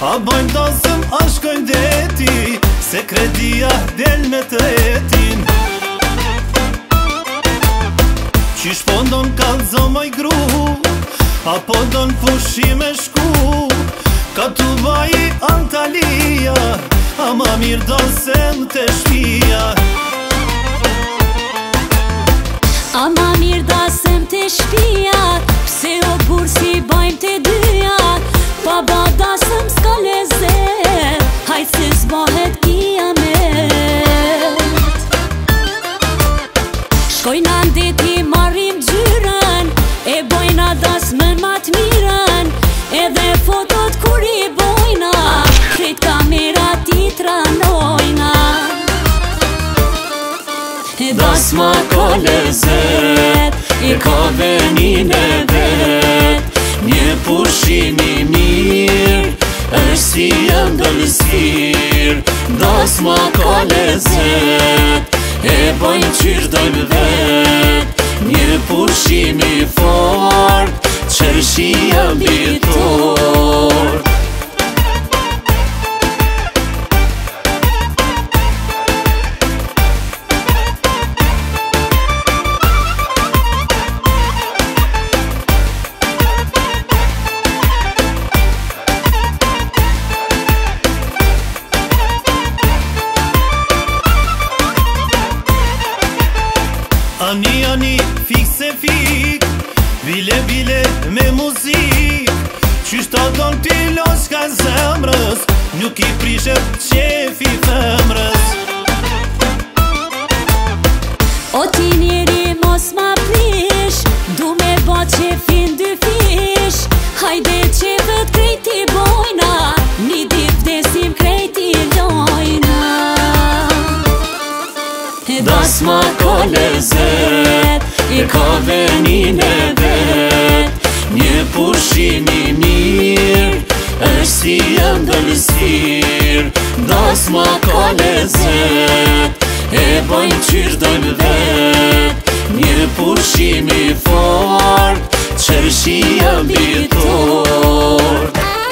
A bojmë dasëm, a shkojmë deti, se kredia del me tretin. Qysh po ndon kalzo moj gru, apo don pushime shku, ka tu vaji Antalija, ama mirë dasëm të shpia. Ama mirë dasëm të shpia, pse o bursi bajmë të dyja, pa ba dasëm s'ka lezet, hajtë se s'bahet kiamet. Shkojna ndeti marim gjyren, e bojna dasmën ma t'miren, edhe fotot kur i bojna, krejt kamerat i tranojna. Dasma ka lezet, e ka venin e vet, një pushim i mirë, është si ëndëlsir. Dasma ka lezet, e bojnë qysh dojmë vet, një pushim i fort, qërshi ambitor. Ani, fik se fik, bile me muzik, qysh ta don t'i los ka zemrës, nuk i prishet qefi femrës. O ti njeri mos ma prish, du me ba qefin dy fish, hajde qefet krejt i bojna, një dit vdesim krejt i lojna. Dasma ka lezet, i ka venin e vet, një pushim i mirë, është si ëndëlsir. Dasma ka lezet, e bojnë qysh dojmë vet, një pushim i fort, qërshi ambitor.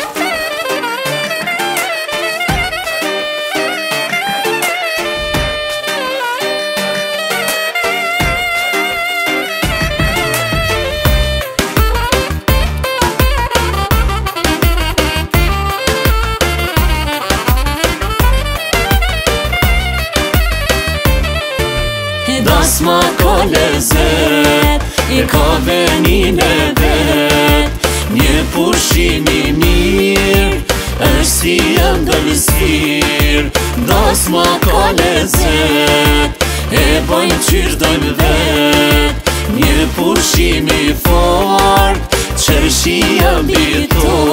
Dasma ka lezet, i ka venin e vet, një pushim i mirë, është si ëndëlsir. Dasma ka lezet, e bojnë qysh dojmë vet, një pushim i fort, qërshi ambitor.